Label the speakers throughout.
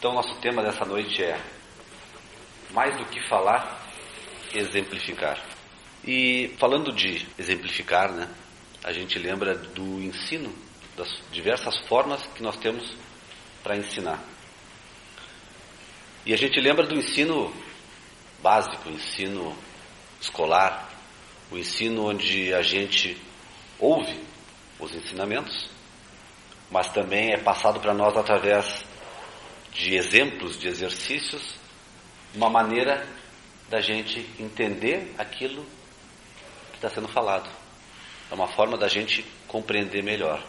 Speaker 1: Então, nosso tema dessa noite é mais do que falar, exemplificar. E falando de exemplificar, né, a gente lembra do ensino, das diversas formas que nós temos para ensinar. E a gente lembra do ensino básico, o ensino escolar, o ensino onde a gente ouve os ensinamentos, mas também é passado para nós através de exemplos, de exercícios, uma maneira da gente entender aquilo que está sendo falado. É uma forma da gente compreender melhor.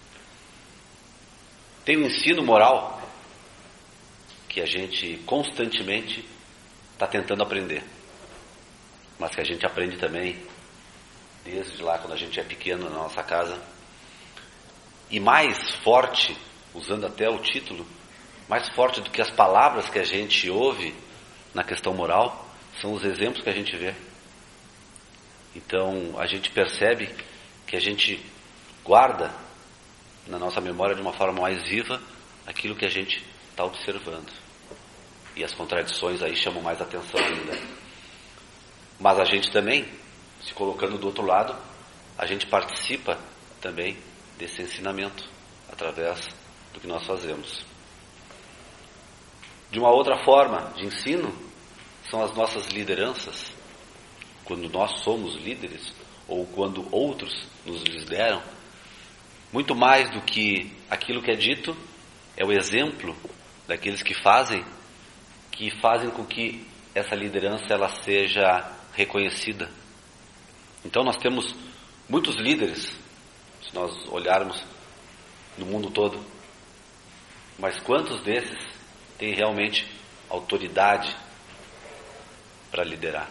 Speaker 1: Tem o ensino moral, que a gente constantemente está tentando aprender, mas que a gente aprende também desde lá quando a gente é pequeno na nossa casa. E mais forte, usando até o título, mais forte do que as palavras que a gente ouve na questão moral, são os exemplos que a gente vê. Então a gente percebe que a gente guarda na nossa memória de uma forma mais viva aquilo que a gente está observando. E as contradições aí chamam mais atenção ainda. Mas a gente também, se colocando do outro lado, a gente participa também desse ensinamento através do que nós fazemos. De uma outra forma de ensino são as nossas lideranças. Quando nós somos líderes ou quando outros nos lideram, muito mais do que aquilo que é dito, é o exemplo daqueles que fazem com que essa liderança ela seja reconhecida. Então nós temos muitos líderes, se nós olharmos no mundo todo, mas quantos desses têm realmente autoridade para liderar?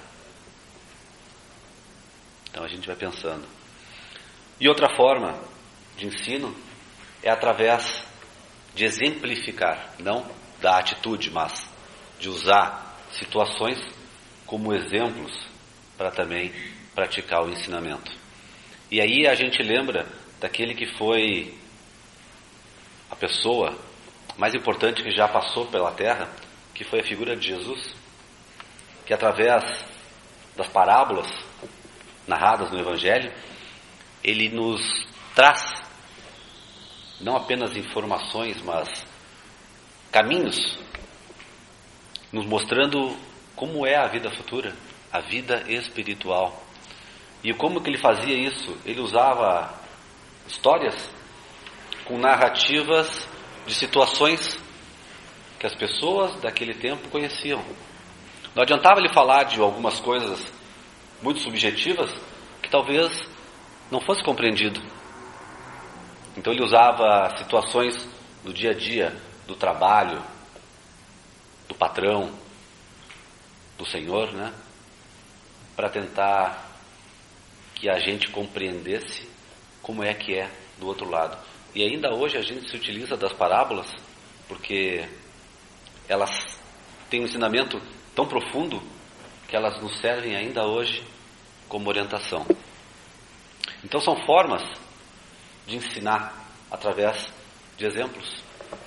Speaker 1: Então a gente vai pensando. E outra forma de ensino é através de exemplificar, não da atitude, mas de usar situações como exemplos para também praticar o ensinamento. E aí a gente lembra daquele que foi a pessoa mais importante que já passou pela terra, que foi a figura de Jesus, que através das parábolas narradas no Evangelho, ele nos traz não apenas informações, mas caminhos, nos mostrando como é a vida futura, a vida espiritual. E como que ele fazia isso? Ele usava histórias com narrativas de situações que as pessoas daquele tempo conheciam. Não adiantava ele falar de algumas coisas muito subjetivas que talvez não fosse compreendido. Então ele usava situações do dia a dia, do trabalho, do patrão, do Senhor, né? Para tentar que a gente compreendesse como é que é do outro lado. E ainda hoje a gente se utiliza das parábolas porque elas têm um ensinamento tão profundo que elas nos servem ainda hoje como orientação. Então são formas de ensinar através de exemplos.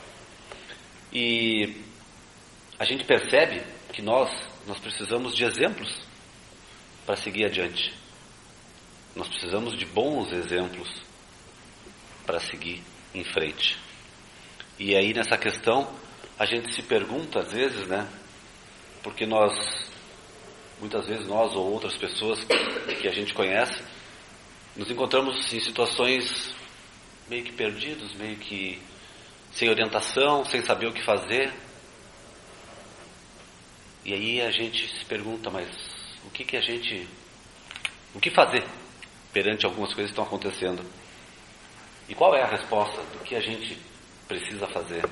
Speaker 1: E a gente percebe que nós precisamos de exemplos para seguir adiante. Nós precisamos de bons exemplos para seguir em frente. E aí nessa questão a gente se pergunta às vezes, né? Porque muitas vezes nós ou outras pessoas que a gente conhece, nos encontramos em situações meio que perdidos, meio que sem orientação, sem saber o que fazer. E aí a gente se pergunta, mas o que fazer perante algumas coisas que estão acontecendo? E qual é a resposta do que a gente precisa fazer?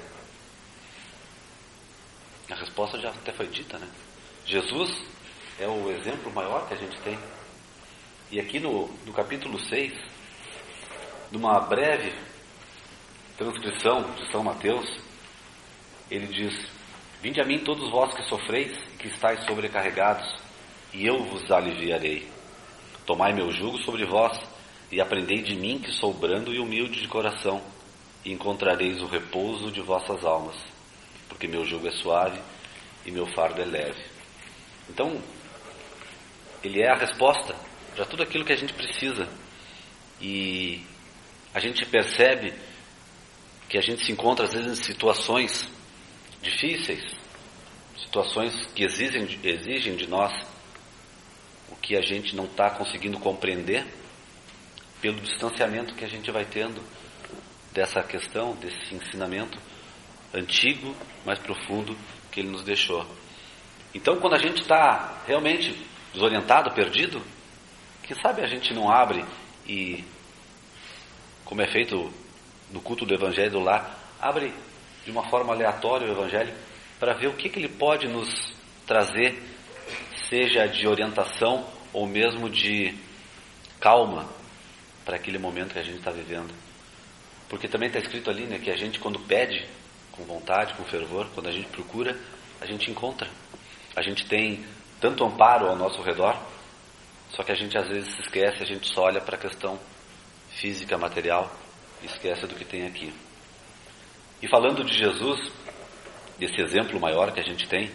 Speaker 1: A resposta já até foi dita, né? Jesus é o exemplo maior que a gente tem. E aqui no capítulo 6, numa breve transcrição de São Mateus, ele diz: Vinde a mim todos vós que sofreis e que estáis sobrecarregados, e eu vos aliviarei. Tomai meu jugo sobre vós e aprendei de mim, que sou brando e humilde de coração, e encontrareis o repouso de vossas almas, porque meu jugo é suave e meu fardo é leve. Então, ele é a resposta para tudo aquilo que a gente precisa. E a gente percebe que a gente se encontra às vezes em situações difíceis, situações que exigem de nós o que a gente não está conseguindo compreender pelo distanciamento que a gente vai tendo dessa questão, desse ensinamento antigo, mais profundo que ele nos deixou. Então, quando a gente está realmente desorientado, perdido, quem sabe a gente não abre e, como é feito no culto do Evangelho do Lar, abre de uma forma aleatória o Evangelho para ver o que ele pode nos trazer, seja de orientação ou mesmo de calma para aquele momento que a gente está vivendo. Porque também está escrito ali, né, que a gente, quando pede com vontade, com fervor, quando a gente procura, a gente encontra. A gente tem tanto amparo ao nosso redor, só que a gente às vezes se esquece, a gente só olha para a questão física, material, e esquece do que tem aqui. E falando de Jesus, desse exemplo maior que a gente tem,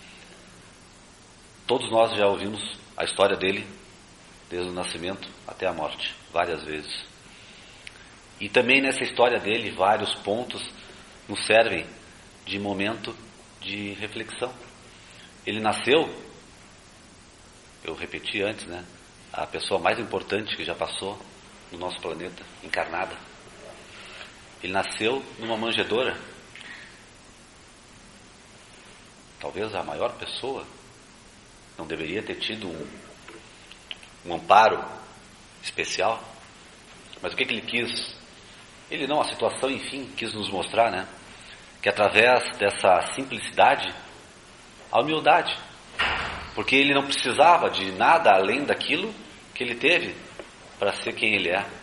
Speaker 1: todos nós já ouvimos a história dele, desde o nascimento até a morte, várias vezes. E também nessa história dele, vários pontos nos servem de momento de reflexão. Ele nasceu, eu repeti antes, né, a pessoa mais importante que já passou no nosso planeta, encarnada. Ele nasceu numa manjedoura. Talvez a maior pessoa. Não deveria ter tido um amparo especial. Mas o que ele quis? Ele não, a situação, enfim, quis nos mostrar, né? Que através dessa simplicidade, a humildade. Porque ele não precisava de nada além daquilo que ele teve para ser quem ele é.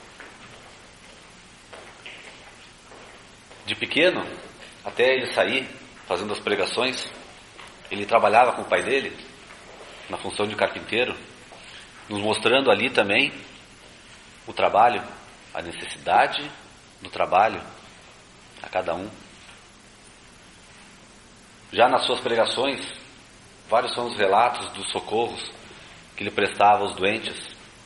Speaker 1: De pequeno, até ele sair fazendo as pregações, ele trabalhava com o pai dele, na função de carpinteiro, nos mostrando ali também o trabalho, a necessidade do trabalho a cada um. Já nas suas pregações, vários são os relatos dos socorros que ele prestava aos doentes.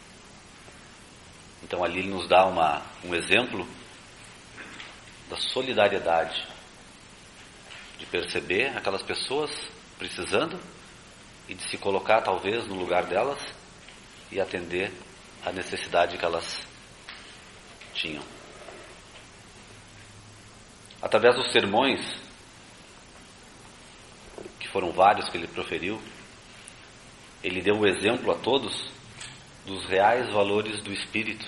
Speaker 1: Então ali ele nos dá um exemplo da solidariedade, de perceber aquelas pessoas precisando e de se colocar talvez no lugar delas e atender a necessidade que elas tinham. Através dos sermões, que foram vários que ele proferiu, ele deu o exemplo a todos dos reais valores do espírito,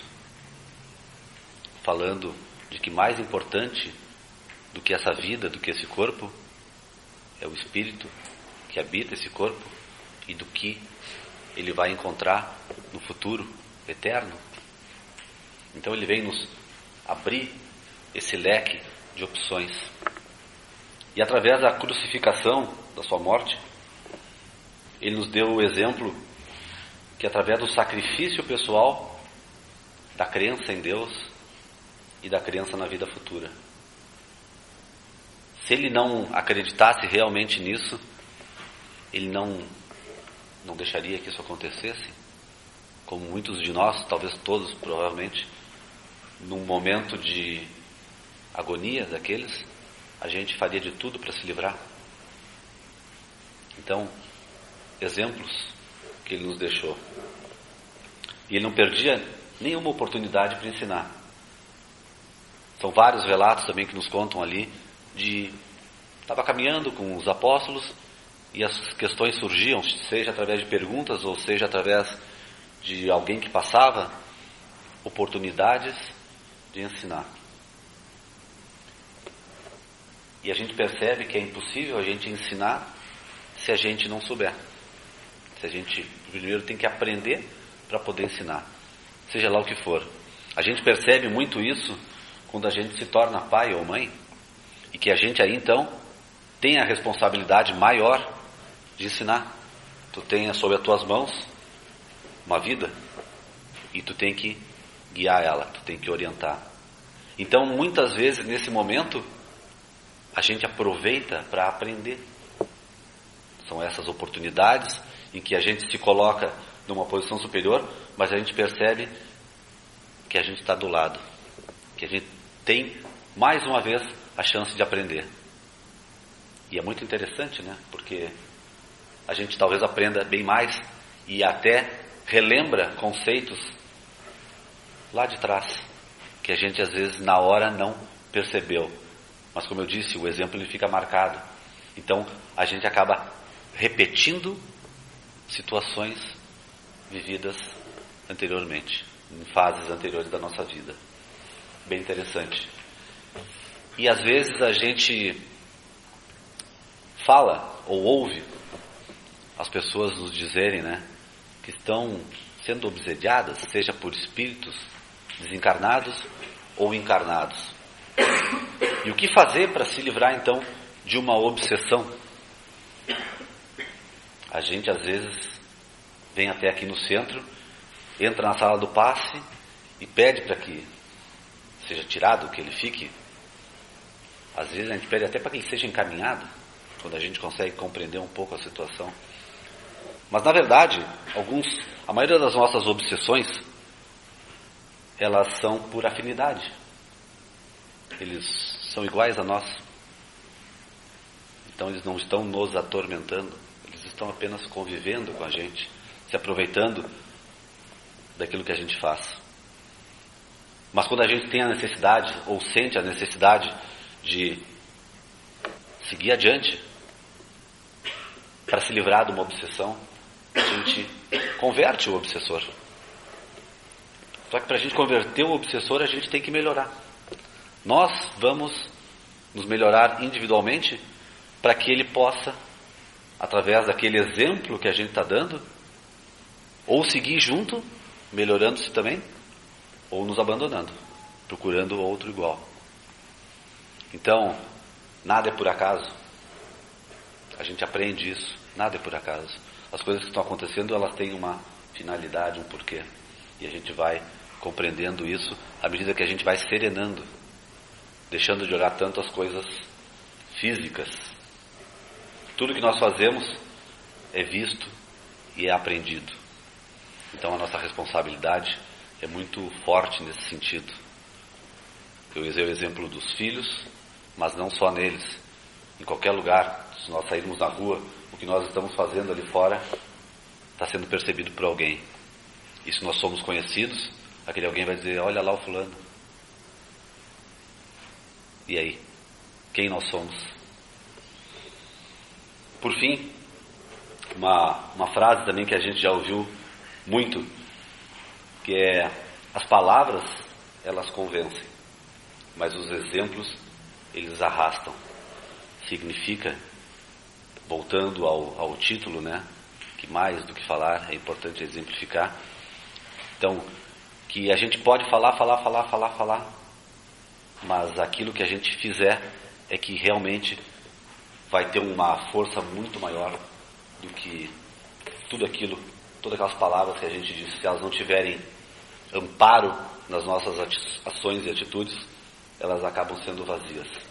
Speaker 1: falando de que mais importante do que essa vida, do que esse corpo, é o espírito que habita esse corpo e do que ele vai encontrar no futuro eterno. Então ele vem nos abrir esse leque de opções. E através da crucificação, da sua morte, ele nos deu o exemplo que através do sacrifício pessoal, da crença em Deus e da crença na vida futura. Se ele não acreditasse realmente nisso, ele não deixaria que isso acontecesse, como muitos de nós, talvez todos, provavelmente, num momento de agonia daqueles, a gente faria de tudo para se livrar. Então, exemplos que ele nos deixou. E ele não perdia nenhuma oportunidade para ensinar. São vários relatos também que nos contam ali de estava caminhando com os apóstolos e as questões surgiam, seja através de perguntas ou seja através de alguém que passava, oportunidades de ensinar. E a gente percebe que é impossível a gente ensinar se a gente não souber. Se a gente primeiro tem que aprender para poder ensinar, seja lá o que for. A gente percebe muito isso quando a gente se torna pai ou mãe, e que a gente aí então tem a responsabilidade maior de ensinar. Tu tem sob as tuas mãos uma vida e tu tem que guiar ela, tu tem que orientar. Então muitas vezes nesse momento a gente aproveita para aprender. São essas oportunidades em que a gente se coloca numa posição superior, mas a gente percebe que a gente está do lado, que a gente tem, mais uma vez, a chance de aprender. E é muito interessante, né? Porque a gente talvez aprenda bem mais e até relembra conceitos lá de trás, que a gente às vezes na hora não percebeu. Mas como eu disse, o exemplo ele fica marcado. Então a gente acaba repetindo situações vividas anteriormente, em fases anteriores da nossa vida. Bem interessante. E às vezes a gente fala ou ouve as pessoas nos dizerem, né, que estão sendo obsediadas, seja por espíritos desencarnados ou encarnados. E o que fazer para se livrar então de uma obsessão? A gente às vezes vem até aqui no centro, entra na sala do passe e pede para que seja tirado, que ele fique. Às vezes a gente pede até para que ele seja encaminhado, quando a gente consegue compreender um pouco a situação. Mas na verdade, a maioria das nossas obsessões, elas são por afinidade. Eles são iguais a nós. Então eles não estão nos atormentando, eles estão apenas convivendo com a gente, se aproveitando daquilo que a gente faz. Mas quando a gente tem a necessidade, ou sente a necessidade de seguir adiante, para se livrar de uma obsessão, a gente converte o obsessor. Só que para a gente converter o obsessor, a gente tem que melhorar. Nós vamos nos melhorar individualmente para que ele possa, através daquele exemplo que a gente está dando, ou seguir junto, melhorando-se também, ou nos abandonando, procurando outro igual. Então, nada é por acaso. A gente aprende isso. Nada é por acaso. As coisas que estão acontecendo, elas têm uma finalidade, um porquê. E a gente vai compreendendo isso à medida que a gente vai serenando, deixando de olhar tanto as coisas físicas. Tudo que nós fazemos é visto e é aprendido. Então a nossa responsabilidade é muito forte nesse sentido. Eu usei o exemplo dos filhos, mas não só neles. Em qualquer lugar, se nós sairmos na rua, o que nós estamos fazendo ali fora está sendo percebido por alguém. E se nós somos conhecidos, aquele alguém vai dizer, olha lá o fulano. E aí? Quem nós somos? Por fim, uma frase também que a gente já ouviu muito, que é, as palavras, elas convencem, mas os exemplos, eles arrastam. Significa, voltando ao título, né, que mais do que falar é importante exemplificar. Então, que a gente pode falar, mas aquilo que a gente fizer é que realmente vai ter uma força muito maior do que tudo aquilo, todas aquelas palavras que a gente diz. Se elas não tiverem amparo nas nossas ações e atitudes, elas acabam sendo vazias.